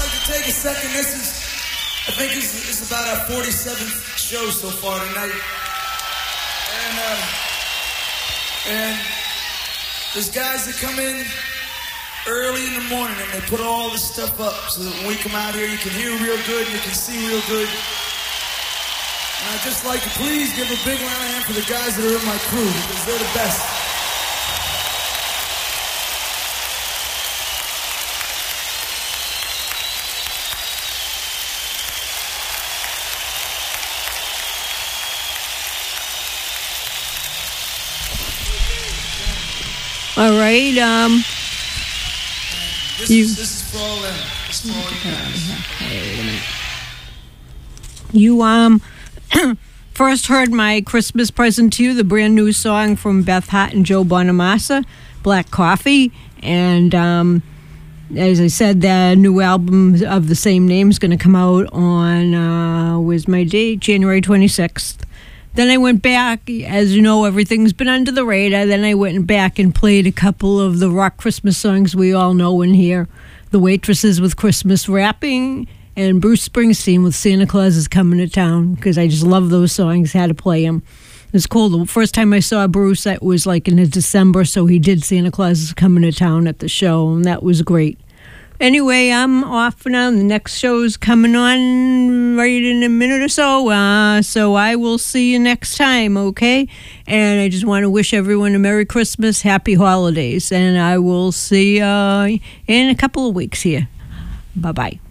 like to take a second. I think this is about our 47th show so far tonight. And there's guys that come in early in the morning and they put all this stuff up so that when we come out here you can hear real good and you can see real good. And I'd just like to please give a big round of hand for the guys that are in my crew because they're the best. All right. This is for all them. This is for all you guys. Wait a minute. You first heard my Christmas present to you, the brand new song from Beth Hart and Joe Bonamassa, Black Coffee, and as I said, the new album of the same name is going to come out on where's my date? January 26th. Then I went back, as you know, everything's been under the radar. Then I went back and played a couple of the rock Christmas songs we all know in here. The Waitresses with Christmas Wrapping and Bruce Springsteen with Santa Claus is Coming to Town, because I just love those songs, had to play them. It's cool. The first time I saw Bruce, that was like in December, so he did Santa Claus is Coming to Town at the show, and that was great. Anyway, I'm off now. The next show's coming on right in a minute or so. So I will see you next time, okay? And I just want to wish everyone a Merry Christmas, Happy Holidays. And I will see you in a couple of weeks here. Bye-bye.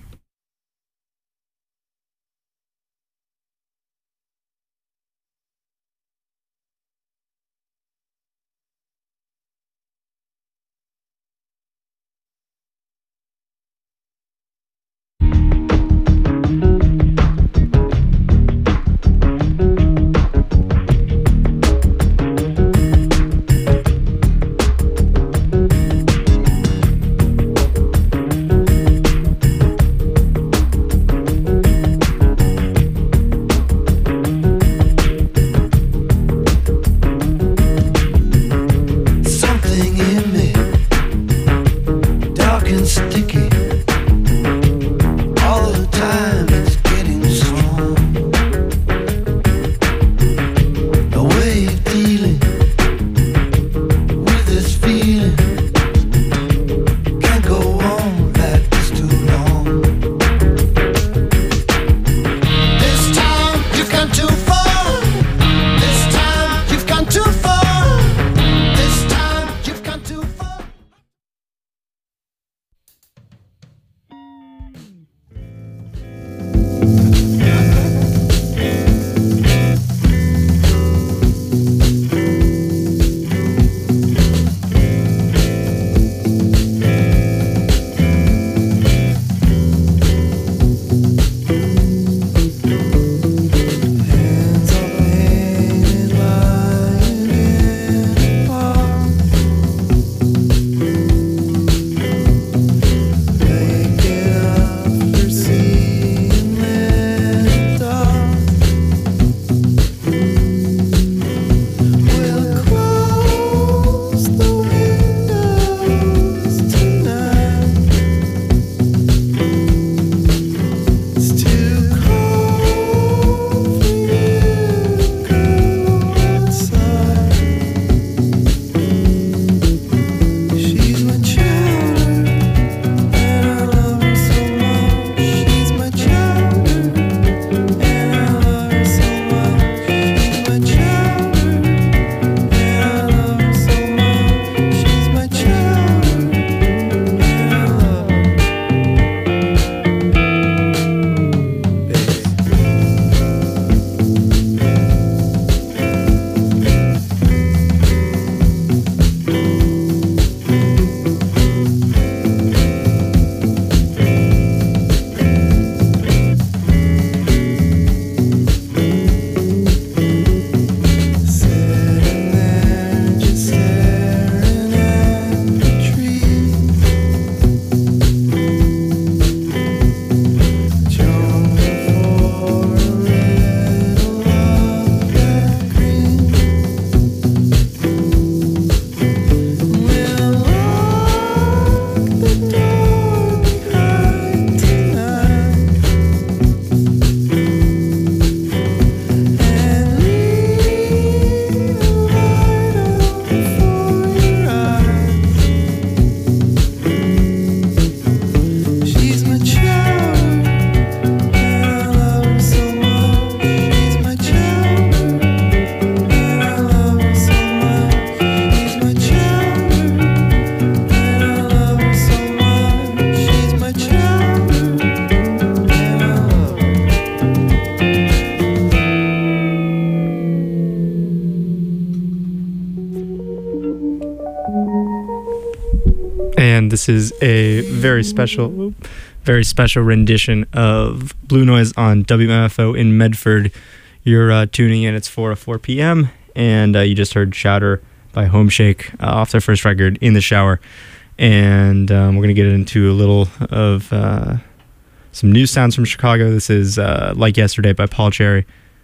This is a very special rendition of Blue Noise on WMFO in Medford. You're tuning in. It's 4 p.m. and you just heard Shouter by Homeshake off their first record, In the Shower. And we're going to get into a little of some new sounds from Chicago. This is Like Yesterday by Paul Cherry.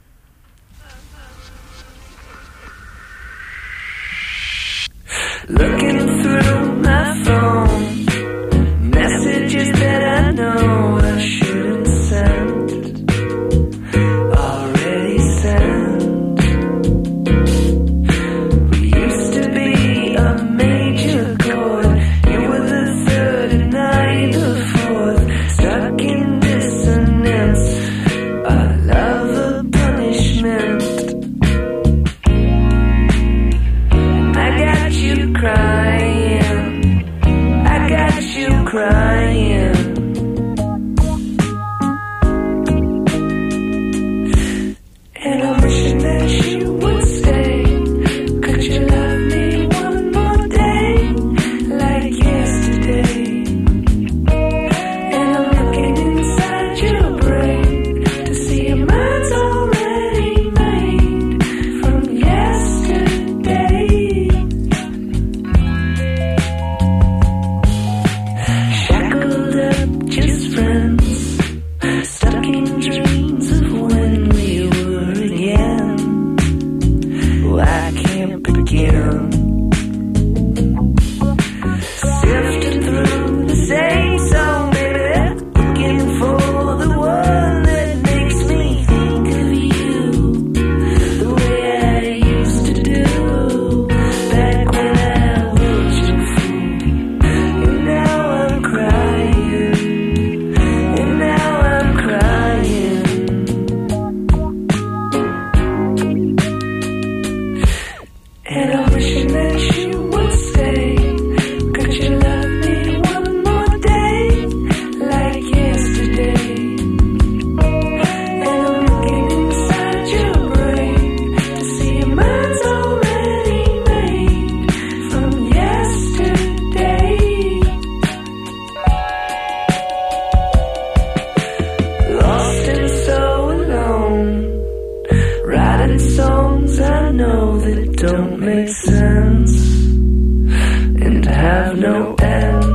Looking through my phone, messages that I know I shouldn't send, already sent. We used to be a major chord, you were the third and I the fourth, stuck in dissonance, our love a punishment. I got you crying, I got you crying. And I'm wishing that you would stay. Could you love me one more day, like yesterday? And I'm looking inside your brain to see your mind's already made from yesterday. Shackled up, just friends, stuck in dreams of when we were again. Oh, I can't begin. Sifting through the same song, baby, looking for the one that makes me think of you the way I used to do back when I was your fool. And now I'm crying, and now I'm crying. And I'm wishing that you would stay. Could you love me one more day, like yesterday? And I'm looking inside your brain to see your mind's already made from yesterday. Lost and so alone, writing songs I know that don't make sense and have no end.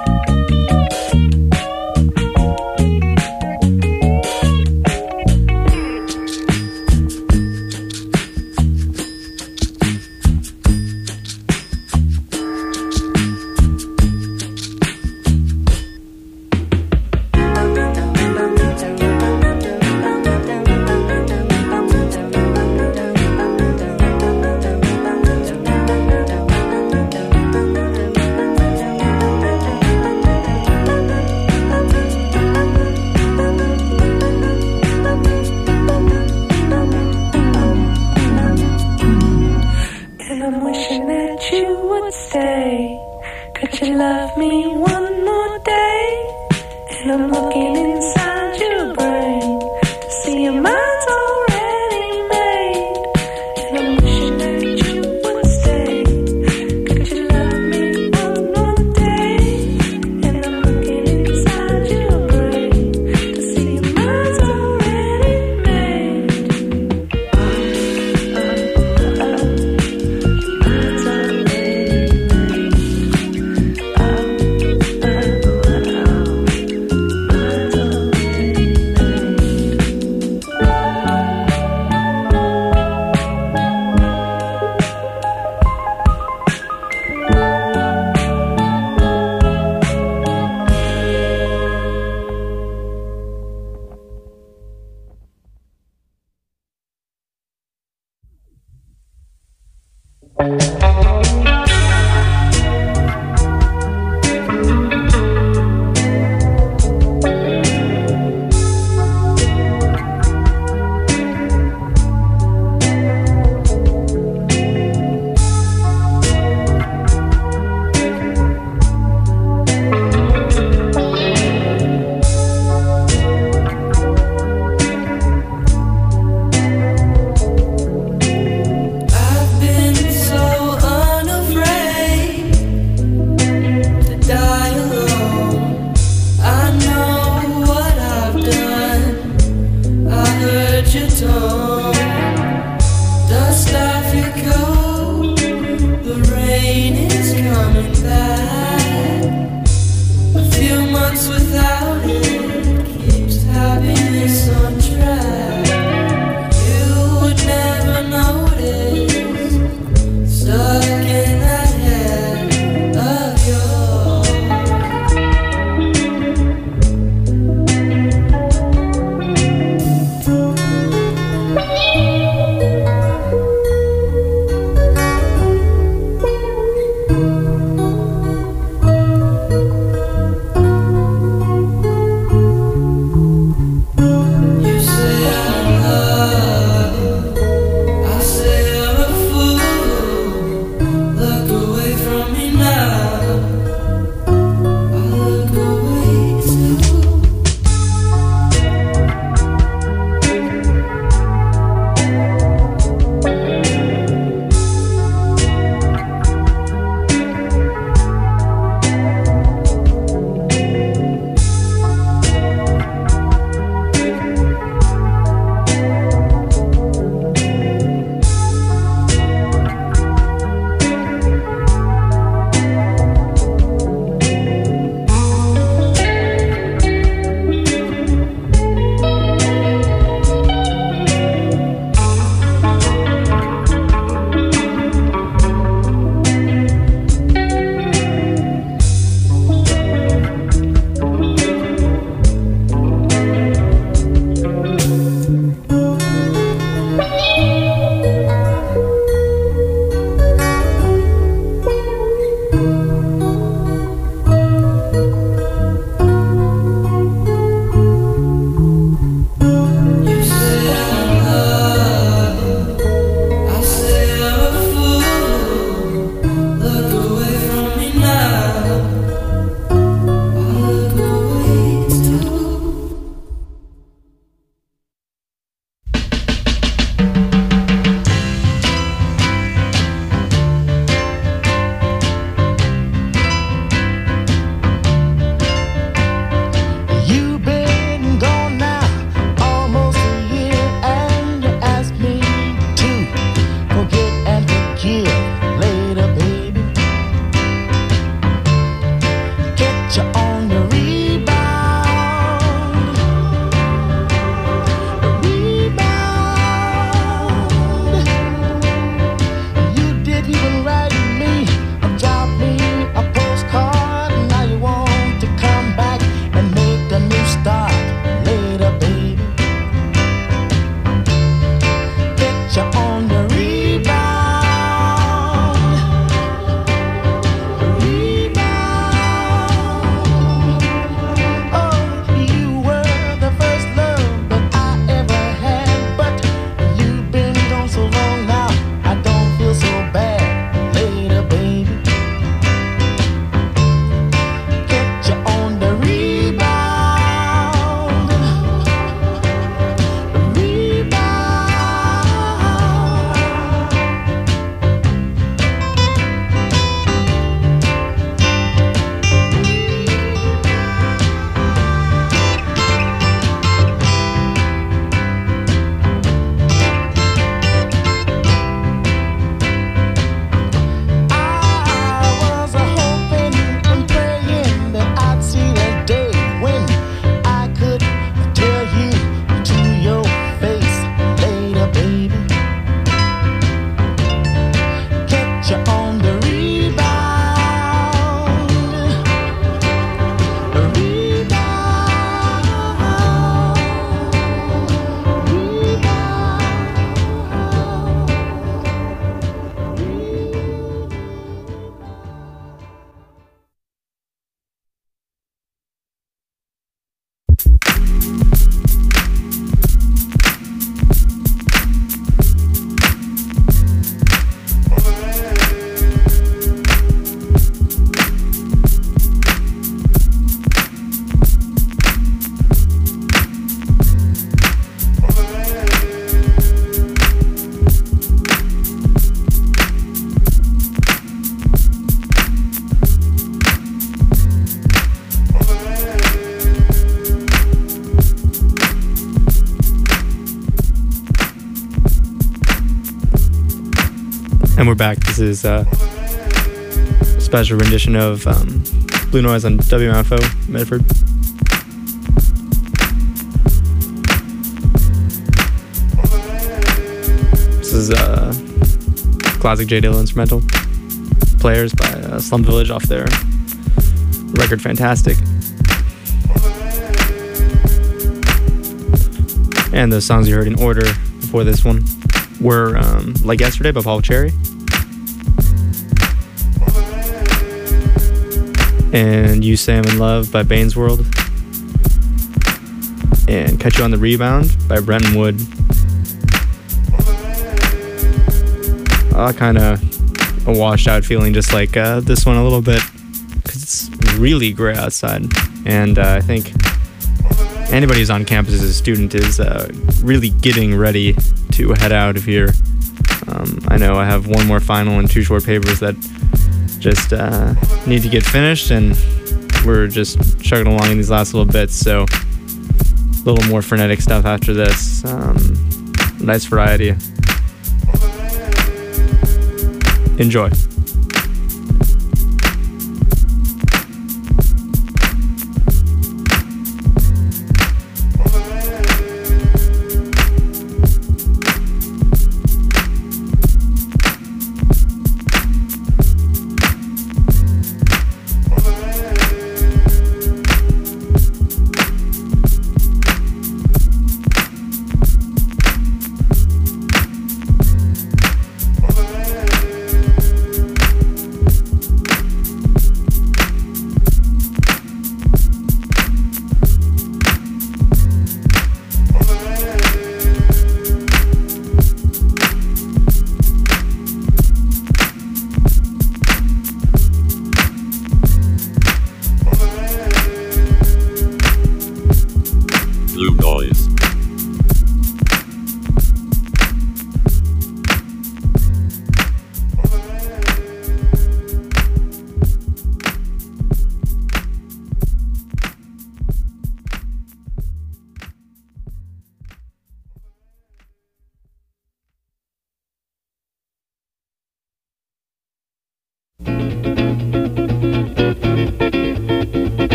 And I'm wishing that you would stay. Could you love me one more day? And I'm looking inside your brain to see your mind's already made. And I'm wishing that you would stay. Could you love me one more day? And I'm looking inside your brain to see your mind's already made. I've been so And we're back. This is a special rendition of Blue Noise on WMFO Medford. This is a classic J. Dilla instrumental. Players by Slum Village off their record Fantastic. And the songs you heard in order before this one were Like Yesterday by Paul Cherry, and You Say I'm in Love by Bane's World, and Catch You on the Rebound by Brenton Wood. Kind of a washed out feeling, just like this one a little bit, because it's really gray outside, and I think anybody who's on campus as a student is really getting ready to head out of here. I know I have one more final and 2 short papers that just need to get finished, and we're just chugging along in these last little bits, so a little more frenetic stuff after this. Nice variety. Enjoy.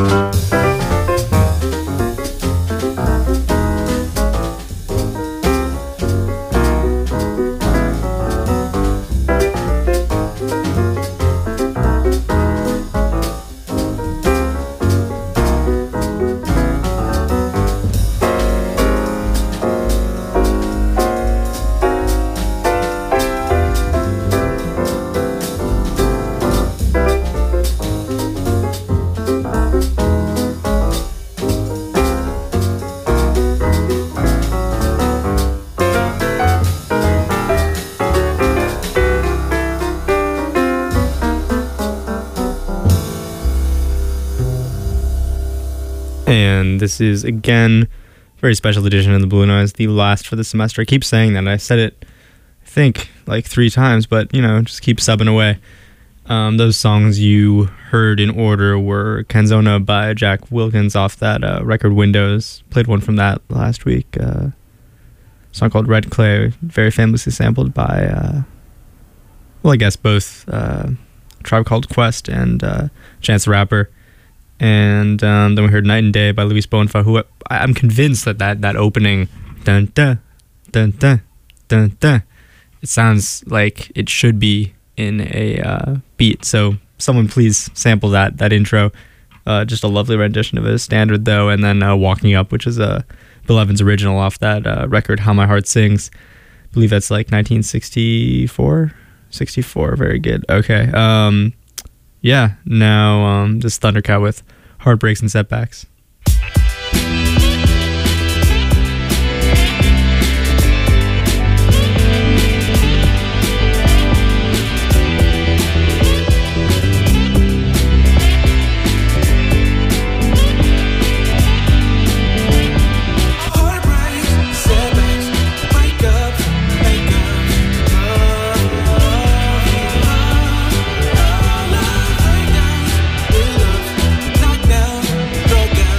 And this is, again, very special edition of the Blue Noise, the last for the semester. I keep saying that. I said it, I think, like 3 times, but, just keep subbing away. Those songs you heard in order were Canzona by Jack Wilkins off that record Windows. Played one from that last week. A song called Red Clay, very famously sampled by, I guess both Tribe Called Quest and Chance the Rapper. And then we heard Night and Day by Luis Bonfa, who I'm convinced that opening, dun dun dun dun dun dun, it sounds like it should be in a beat. So someone please sample that intro. Just a lovely rendition of a standard though. And then Walking Up, which is Bill Evans' original off that record How My Heart Sings. I believe that's like 1964. 64, very good. Okay. Yeah, now this is Thundercat with Heartbreaks and Setbacks. Broke down.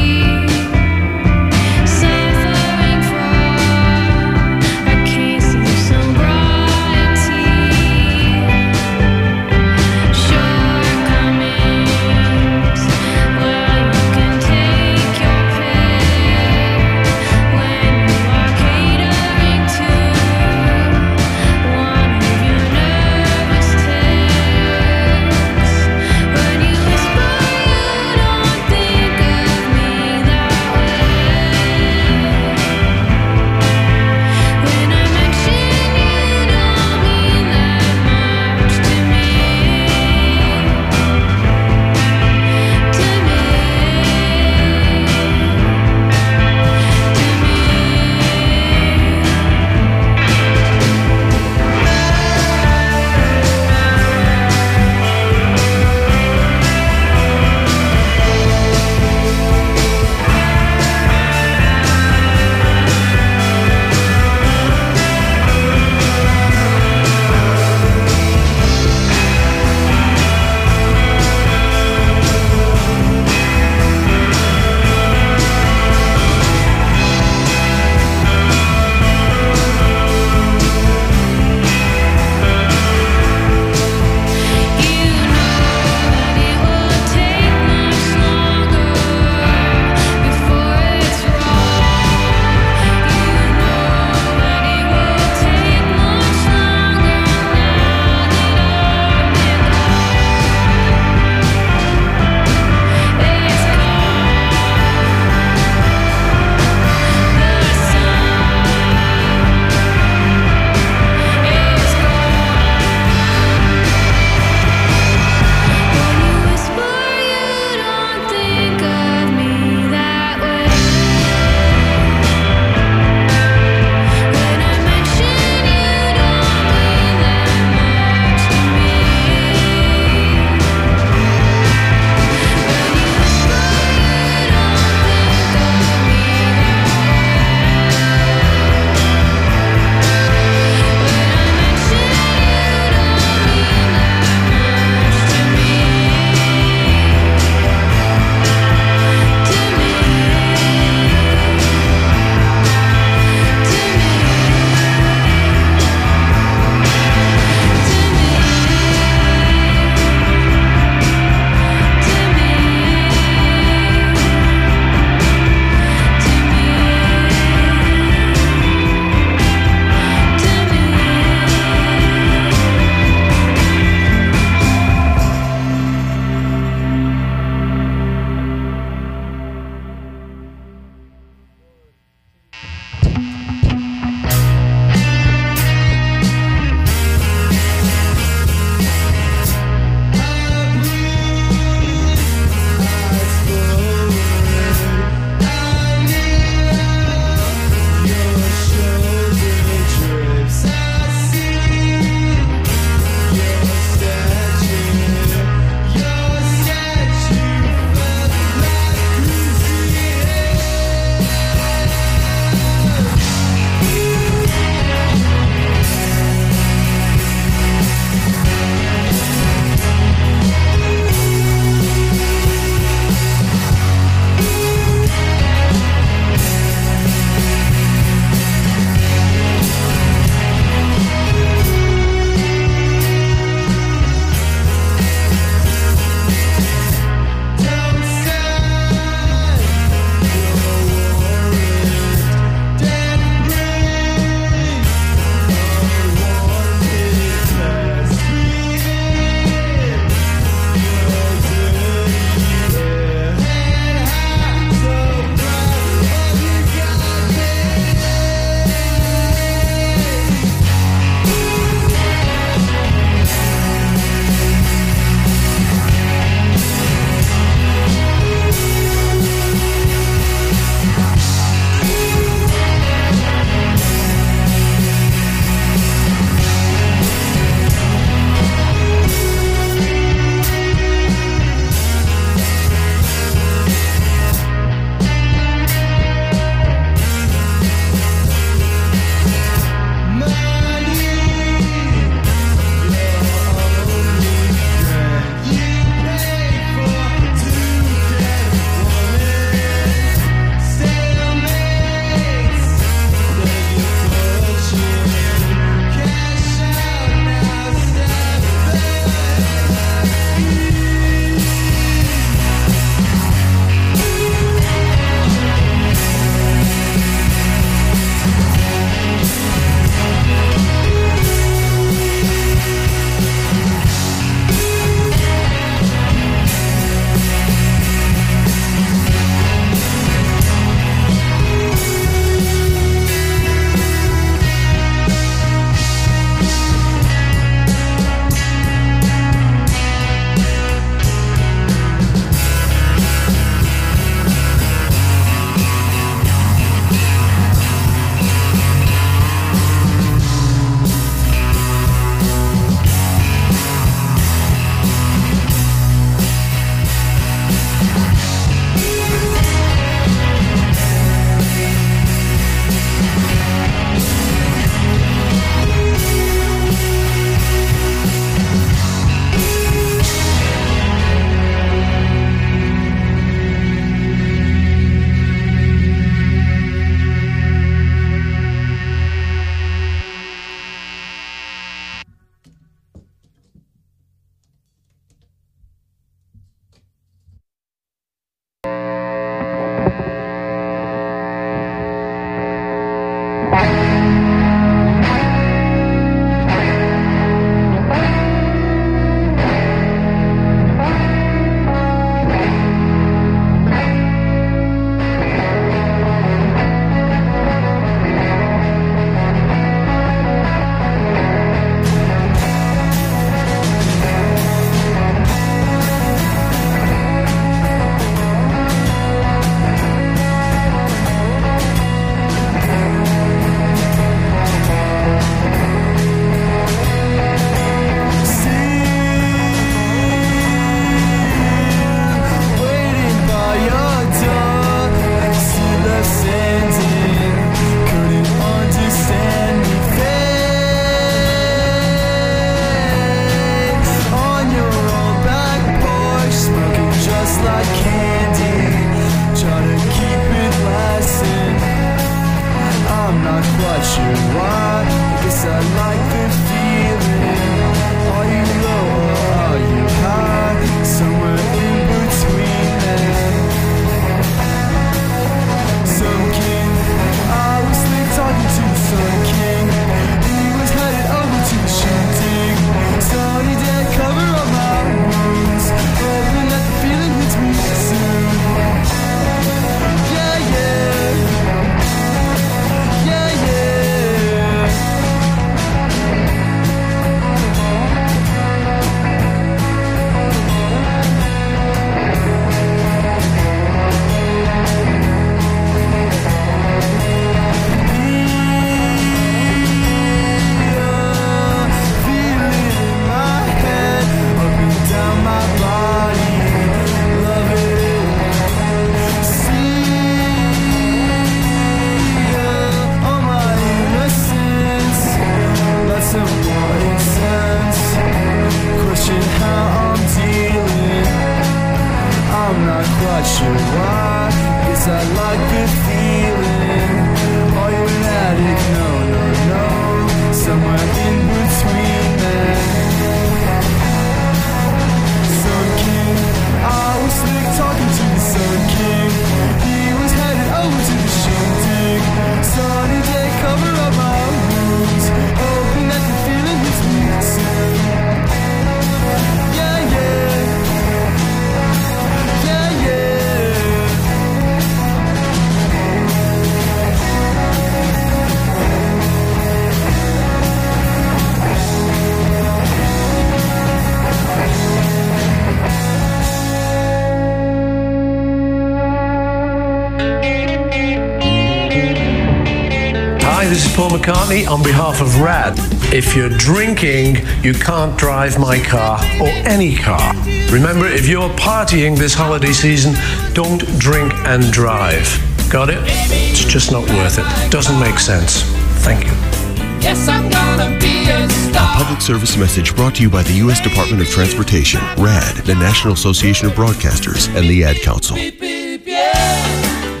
Paul McCartney on behalf of RAD. If you're drinking, you can't drive my car or any car. Remember, if you're partying this holiday season, don't drink and drive. Got it? It's just not worth it. Doesn't make sense. Thank you. Yes, I'm gonna be a star. A public service message brought to you by the U.S. Department of Transportation, RAD, the National Association of Broadcasters, and the Ad Council. Beep, beep, yeah.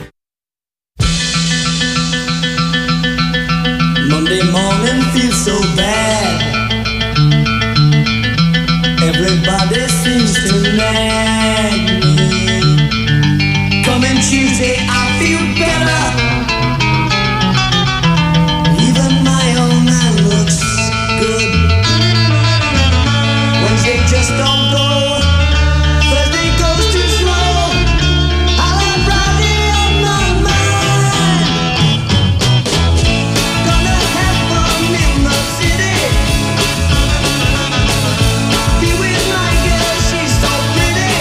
Monday morning feels so bad. Everybody seems to nag me. Coming Tuesday, I feel better. Even my old man looks good. Wednesday just don't go. Thursday goes too slow. I'll have Friday on my mind. Gonna have fun in the city. Be with my girl, she's so pretty.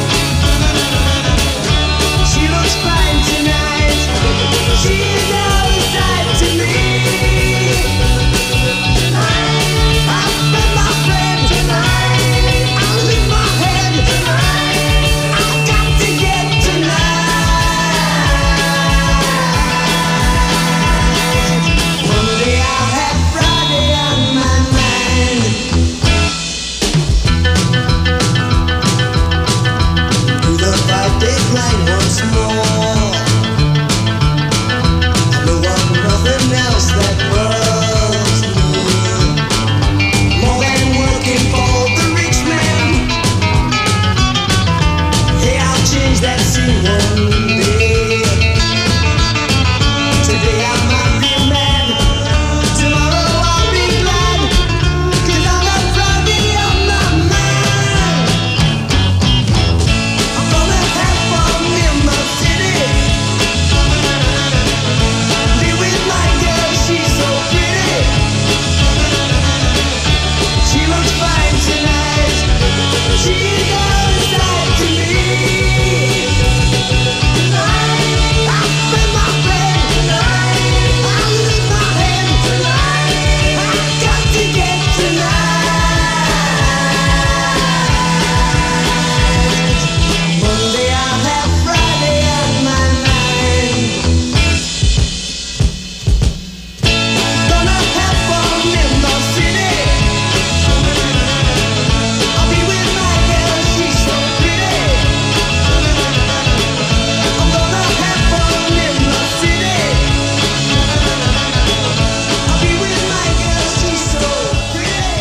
She looks fine tonight. She's all the side to me. I'll spend my friend tonight. I'll leave my head tonight. I've got to get tonight. Monday I'll have Friday on my mind. Do the 5-day grind once more. I know of nothing else that worries me more than working for the rich man. Hey, I'll change that scene one day. Today I might be mad, tomorrow I'll be glad, 'cause I'll have Friday on my mind. I'm gonna have fun in the city. Be with my girl, she's so pretty. She looks fine tonight. She's all the side to me. I'll spend my friend tonight. I'll lose my head tonight. I've got to get tonight. Monday I'll have Friday on my mind. Gonna have fun in the city. I'll be with my girl, she's so pretty. I'm gonna have fun in the city. I'll be with my girl, she's so pretty.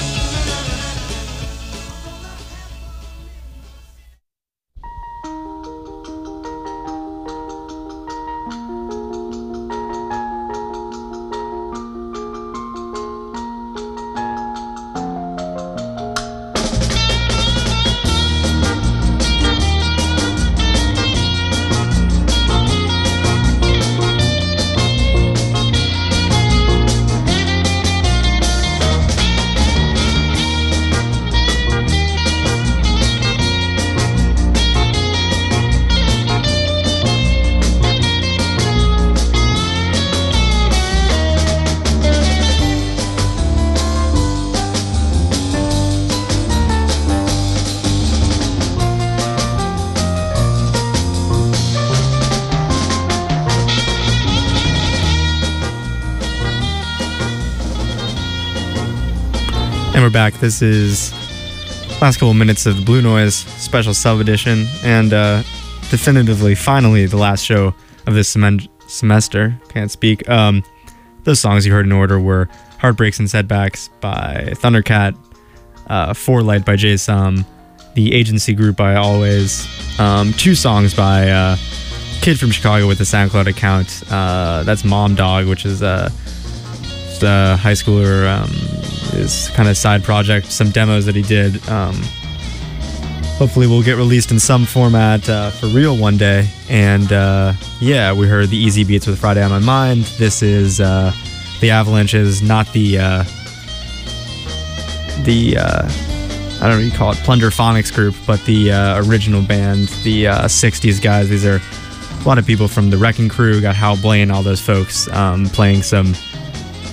And we're back. This is last couple minutes of the Blue Noise special sub edition, and definitively, finally, the last show of this semester. Can't speak. Those songs you heard in order were Heartbreaks and Setbacks by Thundercat, For Light by Jay Som, The Agency Group by Always, 2 songs by Kid from Chicago with a SoundCloud account. That's Mom Dog, which is just a high schooler, his kind of side project, some demos that he did. Hopefully will get released in some format for real one day. And yeah, we heard the Easy Beats with Friday on My Mind. This is the Avalanches, not the I don't know what you call it, Plunderphonics group, but the original band, the 60s guys. These are a lot of people from the Wrecking Crew, got Hal Blaine, all those folks playing some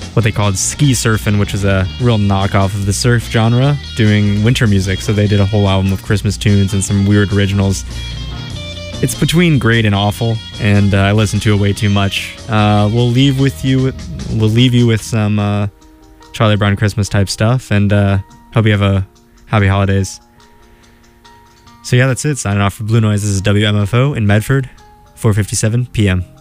what they called ski surfing, which was a real knockoff of the surf genre, doing winter music. So they did a whole album of Christmas tunes and some weird originals. It's between great and awful, and I listen to it way too much. We'll leave you with some Charlie Brown Christmas type stuff, and hope you have a happy holidays. So yeah, that's it. Signing off for Blue Noise. This is WMFO in Medford, 4:57 p.m.